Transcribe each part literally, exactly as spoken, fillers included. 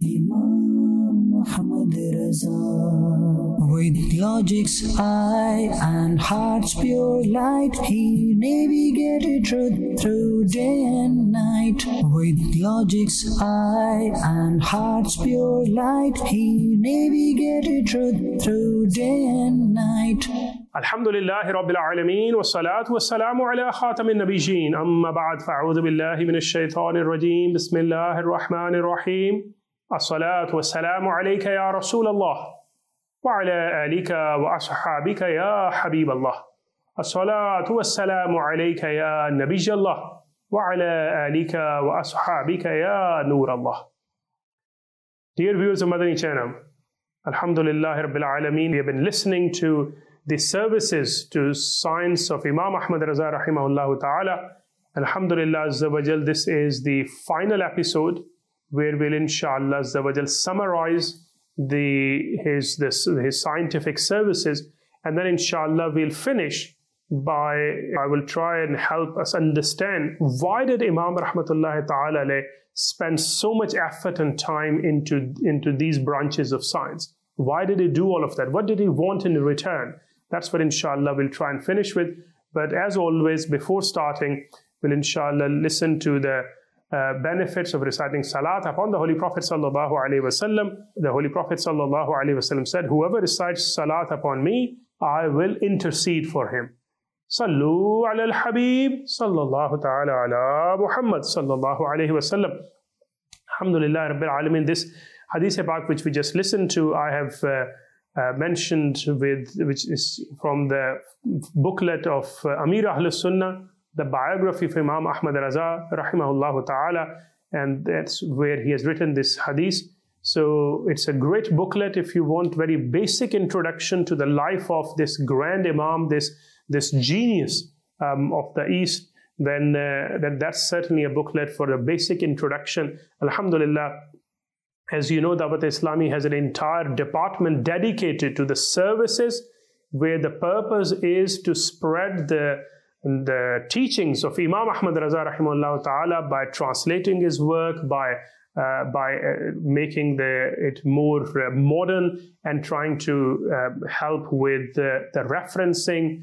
Imam Ahmad Raza. With logic's eye and heart's pure light, he navigated truth through day and night. With logic's eye and heart's pure light, he navigated truth through day and night. Alhamdulillahi Rabbil Alameen, wa salatu wa salamu ala khatamin nabiyyin, amma ba'd, fa'udhu billahi minash shaitanir rajeem, bismillahir rahmanir rahim, as-salatu wa salamu alayka ya Rasulallah, wa ala alika wa ashabika ya Habiballah, as-salatu wa salamu alayka ya Nabiyallah, wa ala alika wa ashabika ya Nurallah. Dear viewers of Madani Channel, Alhamdulillahi Rabbil Alameen, we have been listening to the services to science of Imam Ahmad Raza rahimahullah ta'ala. Alhamdulillah Azza wa Jal, this is the final episode where we'll inshallah Azza wa Jal summarize the, his, this, his scientific services, and then inshallah we'll finish by, I will try and help us understand why did Imam rahmatullahi ta'ala spend so much effort and time into, into these branches of science. Why did he do all of that? What did he want in return? That's what inshallah we'll try and finish with. But as always, before starting, we'll inshallah listen to the uh, benefits of reciting salat upon the Holy Prophet sallallahu alaihi wasallam. The Holy Prophet sallallahu alaihi wasallam said, whoever recites salat upon me, I will intercede for him. Sallu ala al-Habib sallallahu ta'ala ala Muhammad sallallahu alaihi wasallam. Alhamdulillah Rabbil Alameen. This Hadith Pak which we just listened to, I have uh, uh, mentioned with, which is from the booklet of uh, Amir Ahl Sunnah, the biography of Imam Ahmad Raza rahimahullah ta'ala, and that's where he has written this hadith. So it's a great booklet if you want very basic introduction to the life of this grand Imam, this, this genius um, of the East. Then, uh, then that's certainly a booklet for a basic introduction. Alhamdulillah. As you know, Dawat Islami has an entire department dedicated to the services where the purpose is to spread the, the teachings of Imam Ahmad Raza rahimahullah ta'ala by translating his work, by, uh, by uh, making the, it more uh, modern, and trying to uh, help with the, the referencing.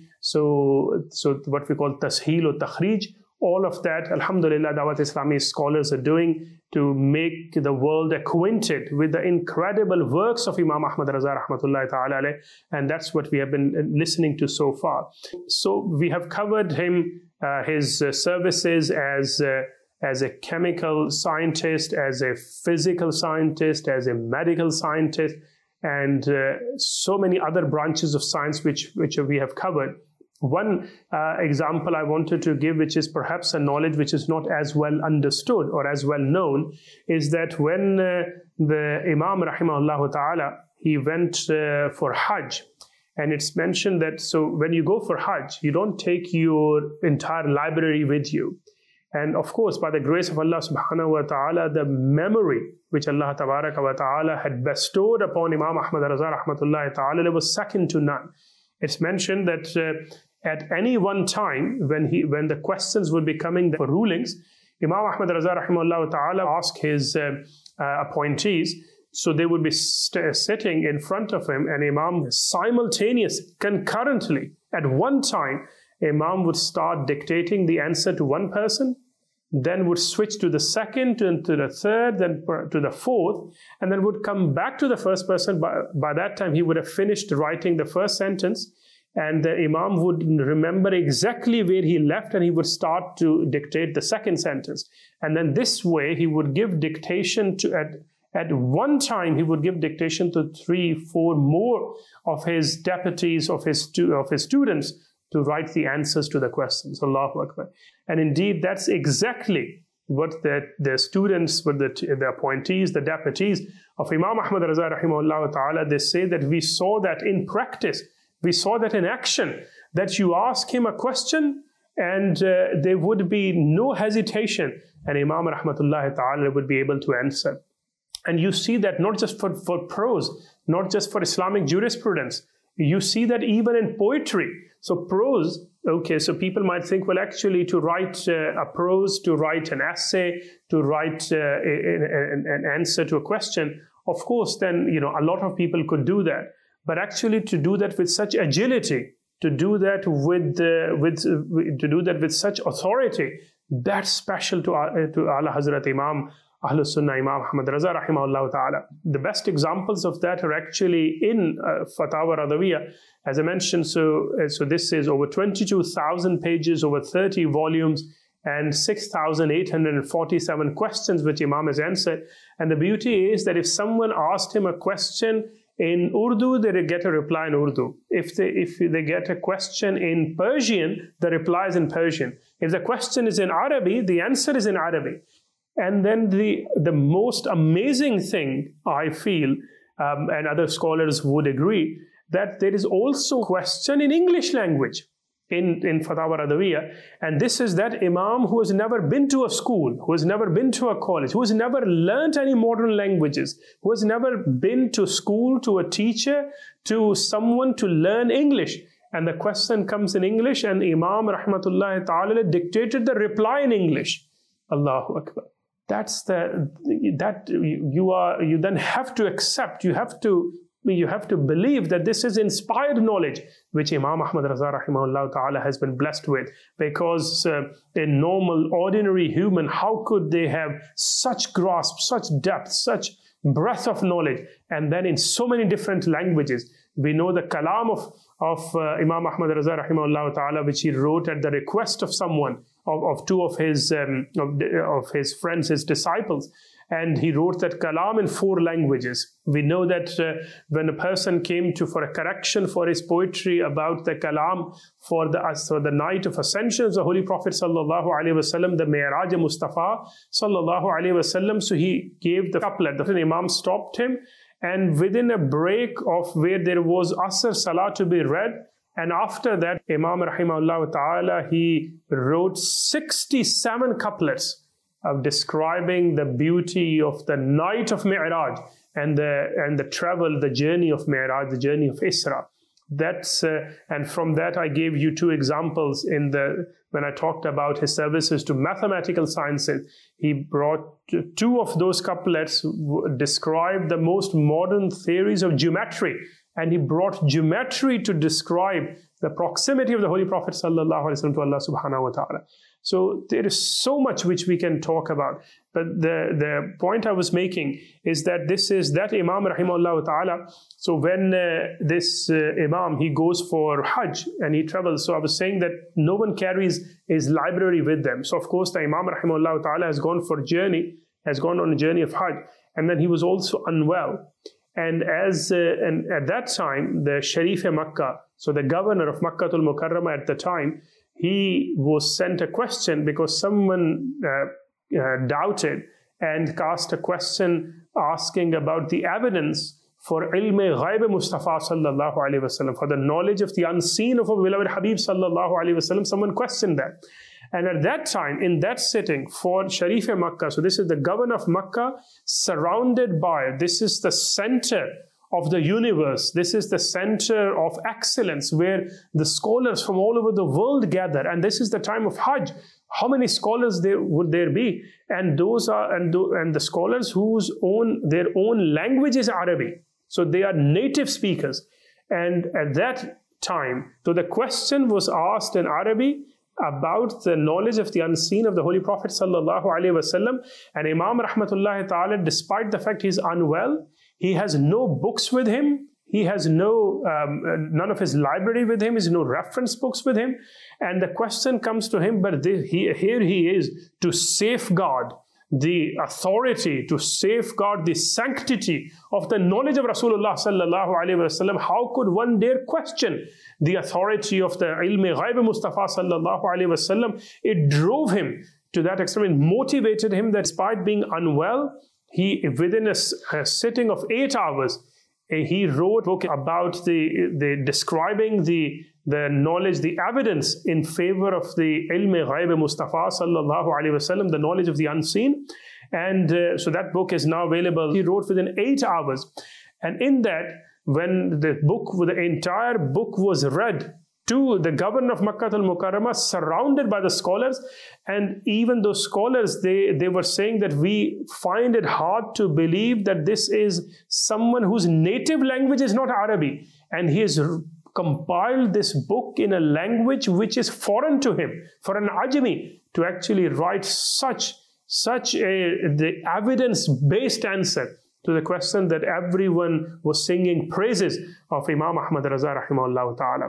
So, so what we call Tasheel or Takhrij. All of that, Alhamdulillah, Dawat Islami scholars are doing to make the world acquainted with the incredible works of Imam Ahmad Raza rahmatullahi ta'ala alayh, and that's what we have been listening to so far. So we have covered him, uh, his uh, services as, uh, as a chemical scientist, as a physical scientist, as a medical scientist, and uh, so many other branches of science which, which we have covered. One uh, example I wanted to give, which is perhaps a knowledge which is not as well understood or as well known, is that when uh, the Imam rahimahullah ta'ala, he went uh, for Hajj, and it's mentioned that, so when you go for Hajj, you don't take your entire library with you. And of course, by the grace of Allah subhanahu wa ta'ala, the memory which Allah tabaraka wa ta'ala had bestowed upon Imam Ahmad Raza rahmatullahi ta'ala was second to none. It's mentioned that uh, at any one time, when he, when the questions would be coming for rulings, Imam Ahmad Raza rahimahullah ta'ala asked his uh, uh, appointees, so they would be st sitting in front of him, and Imam simultaneous, concurrently, at one time, Imam would start dictating the answer to one person, then would switch to the second, to, to the third, then to the fourth, and then would come back to the first person. By, by that time, he would have finished writing the first sentence, and the Imam would remember exactly where he left, and he would start to dictate the second sentence. And then this way, he would give dictation to, at, at one time, he would give dictation to three, four more of his deputies, of his, of his students, to write the answers to the questions. Allahu Akbar. And indeed, that's exactly what the, the students, what the, the appointees, the deputies of Imam Ahmad Raza rahimahullah ta'ala, they say that we saw that in practice. We saw that in action, that you ask him a question and uh, there would be no hesitation, and Imam rahmatullahi ta'ala would be able to answer. And you see that not just for, for prose, not just for Islamic jurisprudence, you see that even in poetry. So prose, Okay, so people might think, well, actually, to write uh, a prose, to write an essay, to write uh, an, an answer to a question, of course, then, you know, a lot of people could do that. But actually, to do that with such agility, to do that with uh, with uh, to do that with such authority, that's special to uh, to Ala Hazrat Imam Ahlul Sunnah Imam Ahmad Raza rahimahullah ta'ala. The best examples of that are actually in uh, Fatawa Radawiyah. As I mentioned, so, uh, so this is over twenty-two thousand pages, over thirty volumes, and six thousand eight hundred forty-seven questions which Imam has answered. And the beauty is that if someone asked him a question in Urdu, they get a reply in Urdu. If they, if they get a question in Persian, the reply is in Persian. If the question is in Arabic, the answer is in Arabic. And then the, the most amazing thing, I feel, um, and other scholars would agree, that there is also a question in English language in, in Fatawa Radawiyah. And this is that Imam who has never been to a school, who has never been to a college, who has never learned any modern languages, who has never been to school, to a teacher, to someone to learn English. And the question comes in English, and Imam Rahmatullahi Ta'ala dictated the reply in English. Allahu Akbar. That's the, that you are, you then have to accept, you have to, you have to believe that this is inspired knowledge, which Imam Ahmad Raza rahimahullah ta'ala has been blessed with. Because uh, a normal, ordinary human, how could they have such grasp, such depth, such breadth of knowledge, and then in so many different languages? We know the kalam of, of uh, Imam Ahmad Raza rahimahullah ta'ala, which he wrote at the request of someone, of, of two of his, um, of, of his friends, his disciples. And he wrote that kalam in four languages. We know that uh, when a person came to for a correction for his poetry about the kalam for the, uh, for the night of ascension of the Holy Prophet sallallahu alaihi wasallam, the Mi'raj Mustafa sallallahu alaihi wasallam, so he gave the couplet. The Imam stopped him, and within a break of where there was Asr Salah to be read, and after that, Imam rahimahullah ta'ala, he wrote sixty-seven couplets of describing the beauty of the night of Mi'raj and the and the travel, the journey of Mi'raj, the journey of Isra. That's uh, and from that I gave you two examples in the when I talked about his services to mathematical sciences. He brought two of those couplets describe the most modern theories of geometry, and he brought geometry to describe the proximity of the Holy Prophet sallallahu alaihi wasallam to Allah subhanahu wa ta'ala. So there is so much which we can talk about. But the, the point I was making is that this is that Imam rahimahullah ta'ala. So when uh, this uh, Imam, he goes for Hajj and he travels. So I was saying that no one carries his library with them. So of course the Imam rahimahullah ta'ala has gone for journey, has gone on a journey of Hajj. And then he was also unwell. And as uh, and at that time, the Sharif Makkah, so the governor of Makkatul Mukarramah at the time, he was sent a question because someone uh, uh, doubted and cast a question asking about the evidence for ilm ghaib Mustafa sallallahu alaihi wasallam, for the knowledge of the unseen of our beloved Habib sallallahu alaihi wasallam. Someone questioned that. And at that time, in that sitting for Sharif Makkah, so this is the governor of Makkah, surrounded by, this is the center of the universe. This is the center of excellence where the scholars from all over the world gather. And this is the time of Hajj. How many scholars there would there be? And those are and, the, and the scholars whose own their own language is Arabic. So they are native speakers. And at that time, so the question was asked in Arabic about the knowledge of the unseen of the Holy Prophet sallallahu alaihi wasallam. And Imam rahmatullahi ta'ala, despite the fact he's unwell, he has no books with him. He has no, um, none of his library with him. He has no reference books with him. And the question comes to him, but the, he, here he is to safeguard the authority, to safeguard the sanctity of the knowledge of Rasulullah sallallahu alaihi wasallam. How could one dare question the authority of the ilm ghaib Mustafa sallallahu alaihi wasallam? It drove him to that extent, it motivated him that despite being unwell, he, within a, a sitting of eight hours, he wrote a book about the, the describing the, the knowledge, the evidence in favor of the ilm ghaib Mustafa sallallahu alaihi wasallam, the knowledge of the unseen. And uh, so that book is now available. He wrote within eight hours. And in that, when the book, the entire book was read to the governor of Makkah al-Mukarramah, surrounded by the scholars. And even those scholars, they, they were saying that we find it hard to believe that this is someone whose native language is not Arabic. And he has compiled this book in a language which is foreign to him, for an Ajami to actually write such, such a the evidence-based answer to the question that everyone was singing praises of Imam Ahmad Raza rahimahullah ta'ala.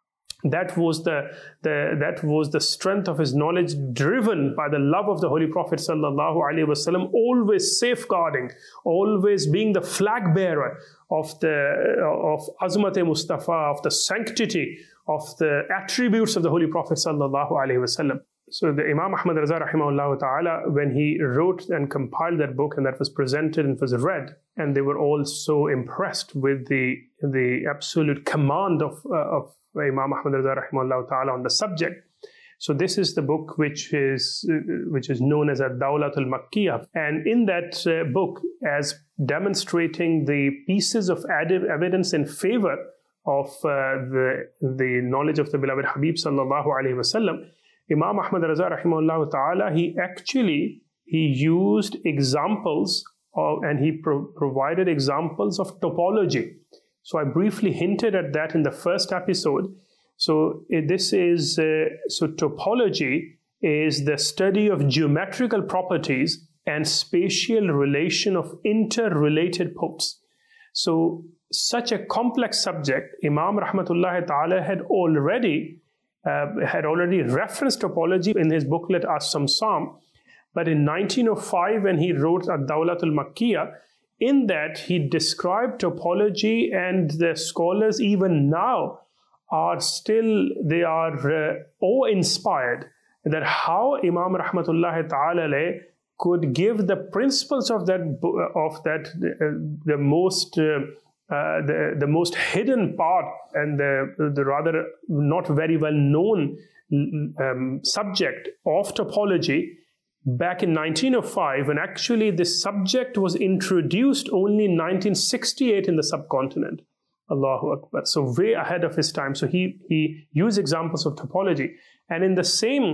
That was the, the that was the strength of his knowledge, driven by the love of the Holy Prophet sallallahu alaihi wasallam, always safeguarding, always being the flag bearer of the of Azmat-e Mustafa, of the sanctity of the attributes of the Holy Prophet sallallahu alaihi wasallam. So the Imam Ahmad Raza rahimahullah ta'ala, when he wrote and compiled that book, and that was presented and was read, and they were all so impressed with the the absolute command of uh, of Imam Ahmad Raza rahimahullah ta'ala on the subject. So this is the book which is uh, which is known as Ad-Dawlat al-Makkiyah, and in that uh, book, as demonstrating the pieces of added evidence in favor of uh, the the knowledge of the beloved Habib sallallahu alaihi wasallam, Imam Ahmad Raza rahimahullah ta'ala, he actually, he used examples of, and he pro provided examples of topology. So I briefly hinted at that in the first episode. So uh, this is, uh, so topology is the study of geometrical properties and spatial relation of interrelated points. So such a complex subject, Imam Rahmatullah ta'ala had already Uh, had already referenced topology in his booklet As-Samsam, but in nineteen oh five, when he wrote Ad-Dawlat al-Makkiyah, in that he described topology, and the scholars even now are still, they are uh, awe-inspired that how Imam Rahmatullah Ta'ala could give the principles of that, of that uh, the most uh, Uh, the, the most hidden part and the, the rather not very well known um, subject of topology back in nineteen oh five, when actually this subject was introduced only in nineteen sixty-eight in the subcontinent. Allahu Akbar. So way ahead of his time. So he, he used examples of topology. And in the same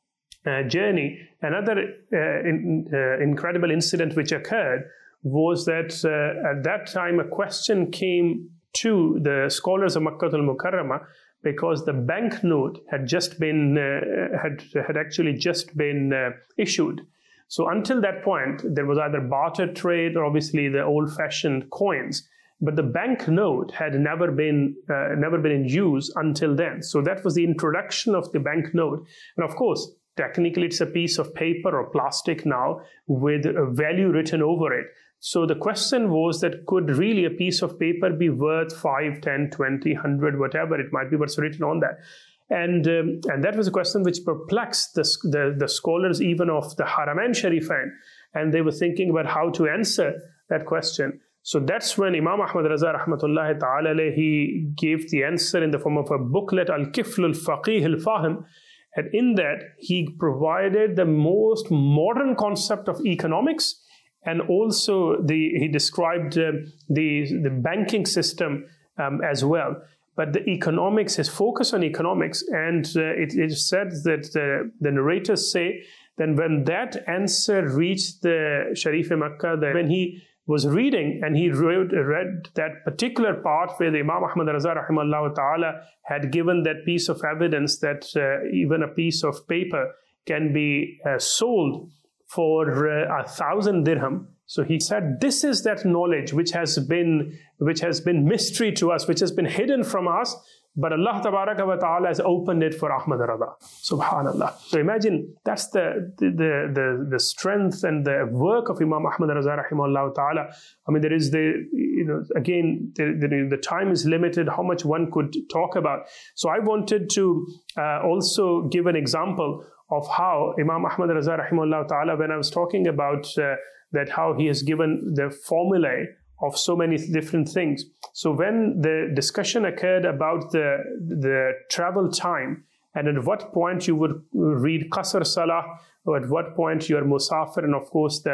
uh, journey, another uh, in, uh, incredible incident which occurred was that uh, at that time a question came to the scholars of Makkah al-Mukarramah, because the banknote had just been uh, had had actually just been uh, issued. So until that point, there was either barter trade or obviously the old-fashioned coins, but the banknote had never been uh, never been in use until then. So that was the introduction of the banknote, and of course, technically it's a piece of paper or plastic now with a value written over it. So the question was that could really a piece of paper be worth five, ten, twenty, one hundred, whatever it might be, what's written on that? And um, and that was a question which perplexed the, the, the scholars even of the Haramain Sharifain. And they were thinking about how to answer that question. So that's when Imam Ahmad Raza rahmatullahi ta'ala, he gave the answer in the form of a booklet, Al-Kifl al-Faqih al-Fahim. And in that, he provided the most modern concept of economics. And also, the, he described uh, the, the banking system um, as well. But the economics, his focus on economics, and uh, it, it said that uh, the narrators say that when that answer reached the Sharif-e-Makkah, that when he was reading and he wrote, read that particular part where the Imam Ahmad Raza rahimahullah ta'ala had given that piece of evidence that uh, even a piece of paper can be uh, sold for uh, a thousand dirham. So he said, this is that knowledge which has been which has been mystery to us, which has been hidden from us, but Allah Tabaraka wa Ta'ala has opened it for Ahmad Raza. Subhanallah. So imagine that's the the, the the strength and the work of Imam Ahmad Raza rahimahullah ta'ala. I mean, there is the, you know, again, the, the, the time is limited, how much one could talk about. So I wanted to uh, also give an example of how Imam Ahmad Raza rahimahullah ta'ala, when I was talking about uh, that how he has given the formulae of so many different things. So when the discussion occurred about the, the travel time, and at what point you would read Qasr Salah, or at what point you are Musafir, and of course the,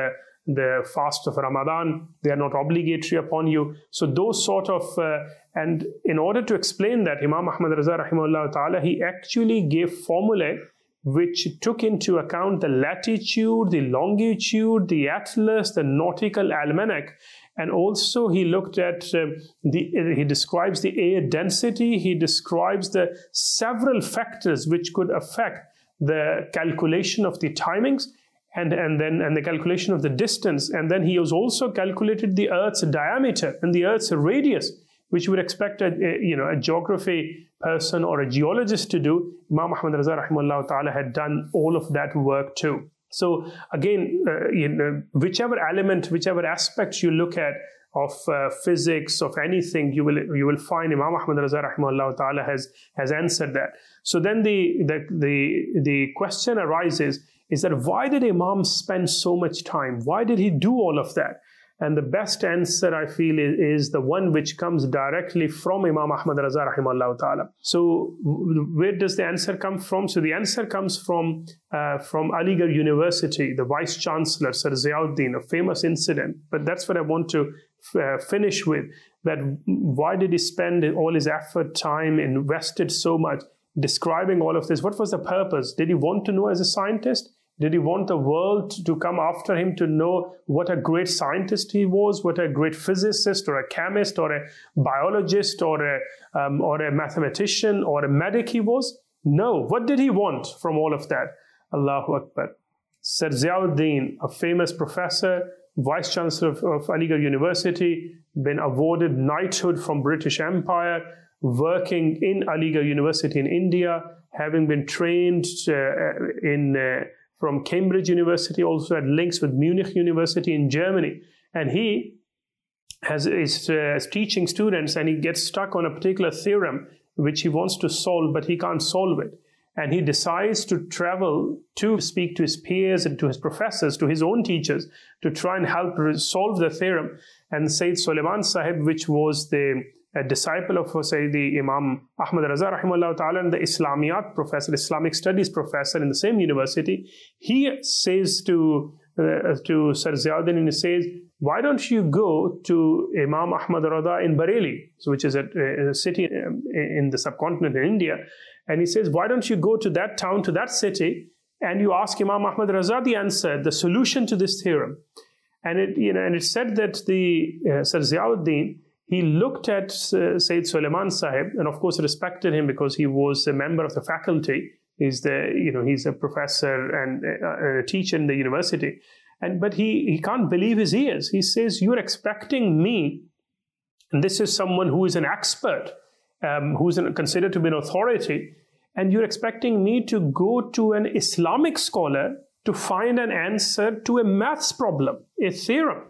the fast of Ramadan. They are not obligatory upon you. So those sort of, uh, and in order to explain that, Imam Ahmad Raza rahimahullah ta'ala, he actually gave formulae which took into account the latitude, the longitude, the atlas, the nautical almanac, and also he looked at uh, the, he describes the air density, he describes the several factors which could affect the calculation of the timings, and, and then and the calculation of the distance, and then he has also calculated the Earth's diameter and the Earth's radius, which you would expect a, a you know a geography person or a geologist to do. Imam Ahmad Raza rahimahullah ta'ala had done all of that work too. So again, uh, you know, whichever element, whichever aspect you look at of uh, physics, of anything, you will you will find Imam Ahmad Raza rahimahullah ta'ala has has answered that. So then the the the the question arises is that why did Imam spend so much time? Why did he do all of that? And the best answer, I feel, is, is the one which comes directly from Imam Ahmad Raza rahimahullah ta'ala. So where does the answer come from? So the answer comes from uh, from Aligarh University, the Vice Chancellor, Sir Ziauddin, a famous incident. But that's what I want to uh, finish with, that why did he spend all his effort, time, invested so much describing all of this? What was the purpose? Did he want to know as a scientist? Did he want the world to come after him to know what a great scientist he was, what a great physicist or a chemist or a biologist or a, um, or a mathematician or a medic he was? No. What did he want from all of that? Allahu Akbar. Sir Ziauddin, a famous professor, Vice Chancellor of, of Aligarh University, been awarded knighthood from British Empire, working in Aligarh University in India, having been trained uh, in... Uh, from Cambridge University, also had links with Munich University in Germany. And he has, is uh, teaching students, and he gets stuck on a particular theorem which he wants to solve, but he can't solve it. And he decides to travel to speak to his peers and to his professors, to his own teachers, to try and help solve the theorem. And Sayyid Sulaiman Sahib, which was the a disciple of Sayyidi Imam Ahmad Raza rahimahullah ta'ala, and the Islamiyat professor, Islamic studies professor in the same university, he says to uh, to Sir Ziauddin, and he says, why don't you go to Imam Ahmad Raza in Bareilly, so which is a, a city in the subcontinent in India, and he says, why don't you go to that town, to that city, and you ask Imam Ahmad Raza the answer, the solution to this theorem. And it you know, and it said that the uh, Sir Ziauddin, he looked at uh, Sayyid Sulaiman Sahib, and of course respected him because he was a member of the faculty. He's the, you know, he's a professor and a, a teacher in the university. And but he, he can't believe his ears. He says, you're expecting me, and this is someone who is an expert, um, who's an, considered to be an authority, and you're expecting me to go to an Islamic scholar to find an answer to a maths problem, a theorem.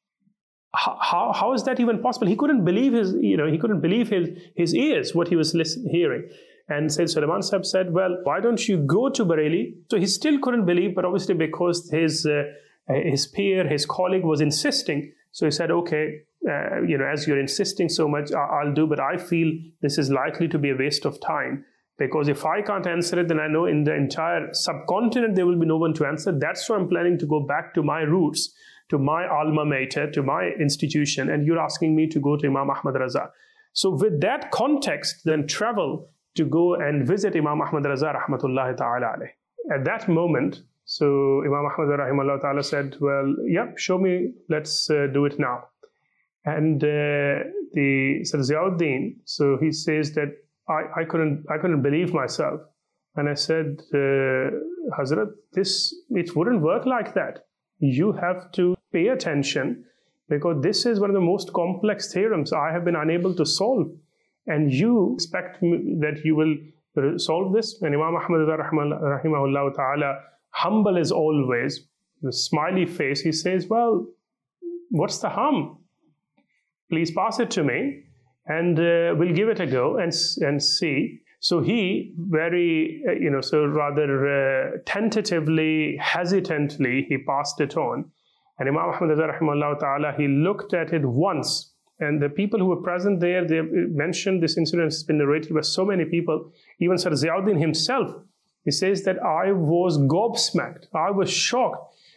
How, how, how is that even possible? He couldn't believe his, you know, he couldn't believe his, his ears, what he was listening, hearing. And Sayyid Sulaiman Sahib said, well, why don't you go to Bareilly? So he still couldn't believe, but obviously because his, uh, his peer, his colleague was insisting. So he said, okay, uh, you know, as you're insisting so much, I'll do, but I feel this is likely to be a waste of time. Because if I can't answer it, then I know in the entire subcontinent, there will be no one to answer. That's why I'm planning to go back to my roots, to my alma mater, to my institution, and you're asking me to go to Imam Ahmad Raza. So with that context, then travel to go and visit Imam Ahmad Raza rahmatullahi ta'ala alayh. At that moment, so Imam Ahmad rahimahullah ta'ala said, well, yep, show me, let's uh, do it now. And uh, the Sir Ziauddin, so he says that I, I couldn't I couldn't believe myself. And I said, uh, Hazrat, this, it wouldn't work like that. You have to pay attention, because this is one of the most complex theorems I have been unable to solve. And you expect me that you will solve this? And Imam Ahmad rahimahullah ta'ala, humble as always, the smiley face, he says, well, what's the harm? Please pass it to me, and uh, we'll give it a go and, and see. So he very, uh, you know, so rather uh, tentatively, hesitantly, he passed it on. And Imam Ahmad rahimahullah ta'ala, he looked at it once. And the people who were present there, they mentioned this incident has been narrated by so many people. Even Sir Ziauddin himself, he says that I was gobsmacked. I was shocked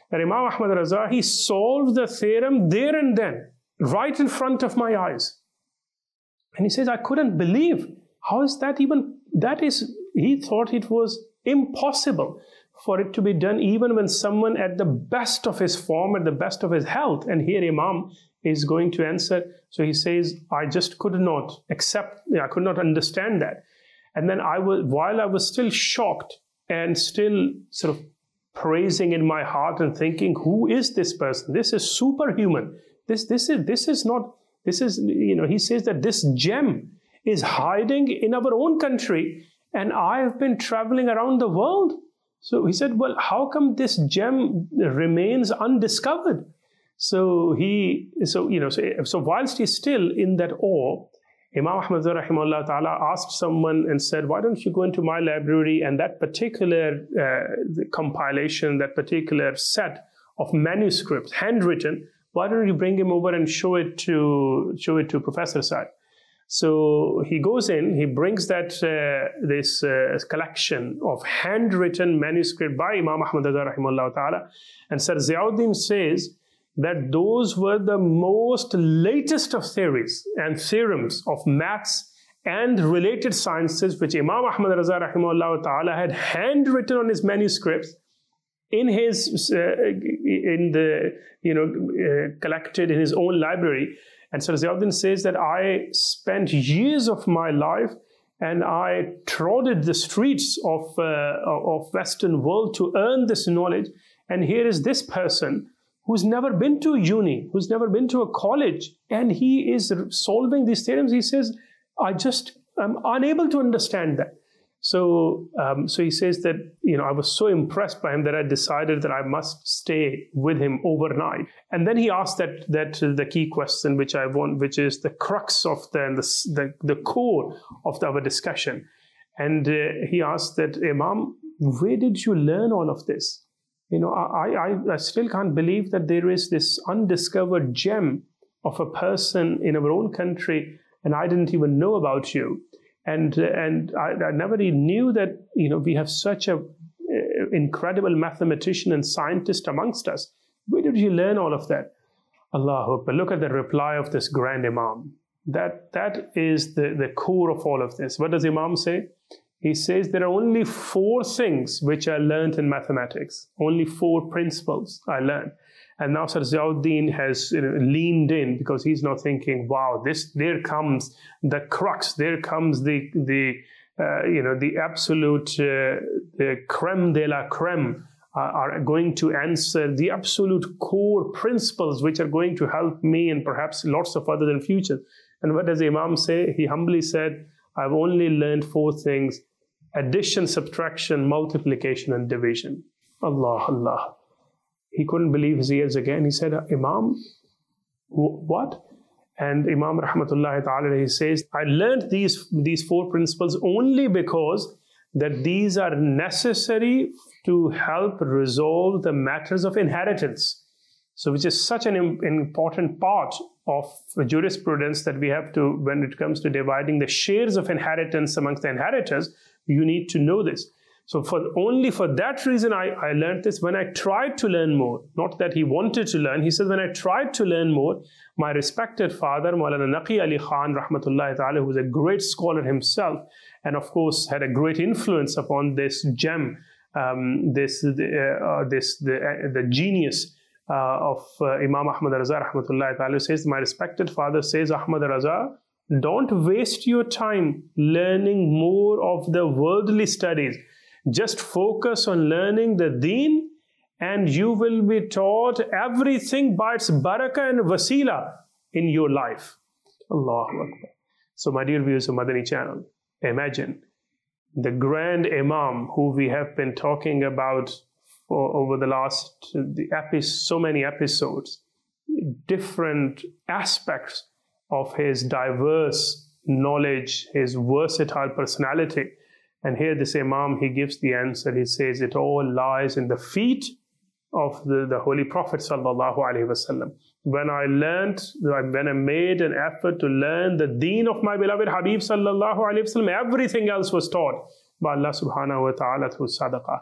that Imam Ahmad Raza, he solved the theorem there and then, right in front of my eyes. And he says, I couldn't believe, how is that even, that is, he thought it was impossible for it to be done even when someone at the best of his form, at the best of his health. And here Imam is going to answer. So he says, I just could not accept, I could not understand that. And then I was, while I was still shocked and still sort of praising in my heart and thinking, who is this person? This is superhuman. This, this is, this is not, this is, you know, he says that this gem is hiding in our own country and I have been traveling around the world. So he said, well, how come this gem remains undiscovered? So he, so, you know, so, so whilst he's still in that awe, Imam Ahmad rahimahullah ta'ala asked someone and said, why don't you go into my library and that particular uh, compilation, that particular set of manuscripts, handwritten, why don't you bring him over and show it to, show it to Professor Saad? So he goes in, he brings that uh, this uh, collection of handwritten manuscript by Imam Ahmad rahimahullah ta'ala, and Sir Ziauddin says that those were the most latest of theories and theorems of maths and related sciences which Imam Ahmad Raza rahimahullah ta'ala had handwritten on his manuscripts in his uh, in the you know uh, collected in his own library. And Sir Ziauddin says that I spent years of my life and I trotted the streets of, uh, of Western world to earn this knowledge. And here is this person who's never been to uni, who's never been to a college, and he is solving these theorems. He says, I just am unable to understand that. So, um, so he says that, you know, I was so impressed by him that I decided that I must stay with him overnight. And then he asked that that uh, the key question, which I want, which is the crux of the the the, the core of the, our discussion. And uh, he asked that, Imam, where did you learn all of this? You know, I, I I still can't believe that there is this undiscovered gem of a person in our own country, and I didn't even know about you. And and I, I never even knew that, you know, we have such a uh, incredible mathematician and scientist amongst us. Where did you learn all of that? Allahu Akbar. Look at the reply of this grand Imam. That that is the, the core of all of this. What does Imam say? He says there are only four things which I learned in mathematics. Only four principles I learned. And now Sir Ziauddin has, you know, leaned in because he's now thinking, wow, this, there comes the crux, there comes the, the uh, you know, the absolute, uh, the creme de la creme uh, are going to answer the absolute core principles which are going to help me and perhaps lots of others in future. And what does the Imam say? He humbly said, I've only learned four things: addition, subtraction, multiplication, and division. Allah, Allah. He couldn't believe his ears again. He said, Imam, what? And Imam Rahmatullahi Ta'ala, he says, I learned these, these four principles only because that these are necessary to help resolve the matters of inheritance. So which is such an important part of jurisprudence that we have to, when it comes to dividing the shares of inheritance amongst the inheritors, you need to know this. So for only for that reason, I, I learned this. When I tried to learn more, not that he wanted to learn, he said, when I tried to learn more, my respected father, Maulana Naqi Ali Khan, Rahmatullahi Ta'ala, who was a great scholar himself, and of course had a great influence upon this gem, um, this, the, uh, this the, uh, the genius uh, of uh, Imam Ahmad Raza, Rahmatullahi Ta'ala, says, my respected father says, Ahmad Raza, don't waste your time learning more of the worldly studies. Just focus on learning the deen and you will be taught everything by its barakah and wasila in your life. Allahu Akbar. So my dear viewers of Madani channel, imagine the grand Imam who we have been talking about for over the last the epi- so many episodes, different aspects of his diverse knowledge, his versatile personality. And here this Imam, he gives the answer. He says it all lies in the feet of the, the Holy Prophet Sallallahu Alaihi Wasallam. When I learned, when I made an effort to learn the deen of my beloved Habib Sallallahu Alaihi Wasallam, everything else was taught by Allah Subhanahu Wa Ta'ala through sadaqah.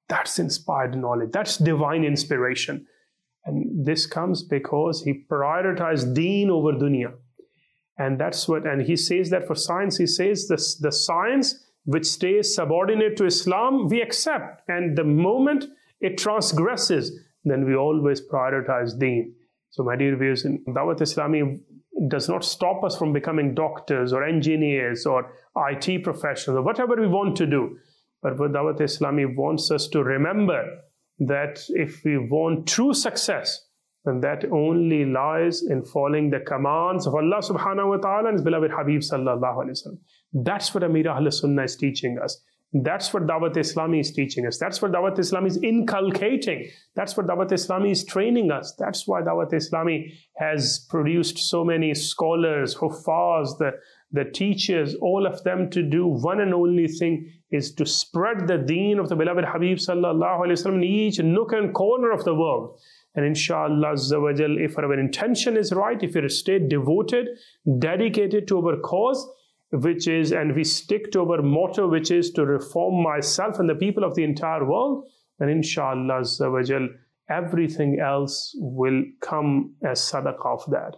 That's inspired knowledge. That's divine inspiration. And this comes because he prioritized deen over dunya. And that's what, and he says that for science, he says this, the science which stays subordinate to Islam, we accept. And the moment it transgresses, then we always prioritize deen. So my dear viewers, Dawat Islami does not stop us from becoming doctors or engineers or I T professionals or whatever we want to do. But what Dawat Islami wants us to remember that if we want true success, then that only lies in following the commands of Allah subhanahu wa ta'ala and His beloved Habib sallallahu alayhi wa sallam. That's what Amir Ahl Sunnah is teaching us. That's what Dawat Islami is teaching us. That's what Dawat Islami is inculcating. That's what Dawat Islami is training us. That's why Dawat Islami has produced so many scholars, huffaz, the, the teachers, all of them to do one and only thing is to spread the deen of the beloved Habib sallallahu alayhi wa sallam in each nook and corner of the world. And inshallah azza wa jal, if our intention is right, if we stay devoted, dedicated to our cause, which is, and we stick to our motto, which is to reform myself and the people of the entire world, then inshallah azza wa jal, everything else will come as sadaqah of that.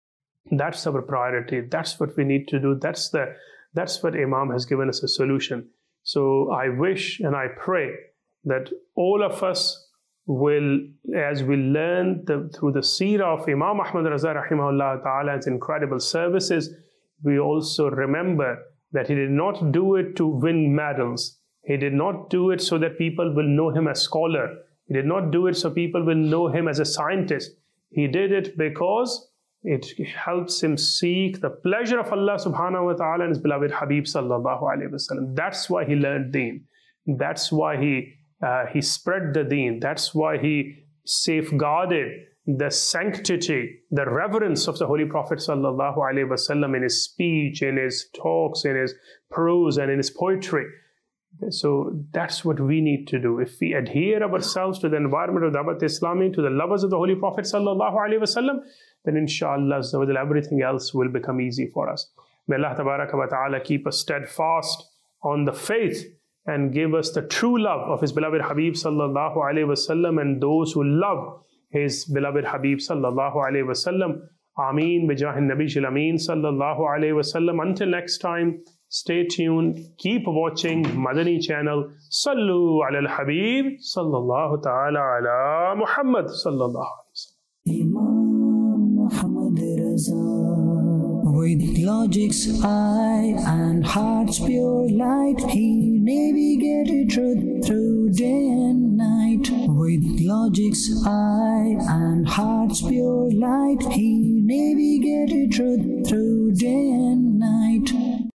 That's our priority. That's what we need to do. That's the, that's what Imam has given us a solution. So I wish and I pray that all of us will, as we learn the, through the seerah of Imam Ahmad Raza rahimahullah ta'ala, his incredible services, we also remember that he did not do it to win medals. He did not do it so that people will know him as scholar. He did not do it so people will know him as a scientist. He did it because it helps him seek the pleasure of Allah subhanahu wa ta'ala and His beloved Habib sallallahu alayhi wa sallam. That's why he learned deen. That's why he uh, he spread the deen. That's why he safeguarded the sanctity, the reverence of the Holy Prophet sallallahu alayhi wa sallam in his speech, in his talks, in his prose, and in his poetry. So that's what we need to do. If we adhere ourselves to the environment of Dawat Islami, to the lovers of the Holy Prophet sallallahu alayhi wa sallam, then inshallah everything else will become easy for us. May Allah tabaraka wa ta'ala keep us steadfast on the faith and give us the true love of His beloved Habib sallallahu alayhi wa sallam and those who love His beloved Habib sallallahu alayhi wa sallam. Ameen bijahin Nabiyil Ameen sallallahu alayhi wa sallam. Until next time, stay tuned, keep watching Madani channel. Sallu ala al-Habib sallallahu ta'ala ala Muhammad sallallahu alayhi wa sallam. With logic's eye and heart's pure light, he navigated truth through day and night. With logic's eye and heart's pure light, he navigated truth through day and night.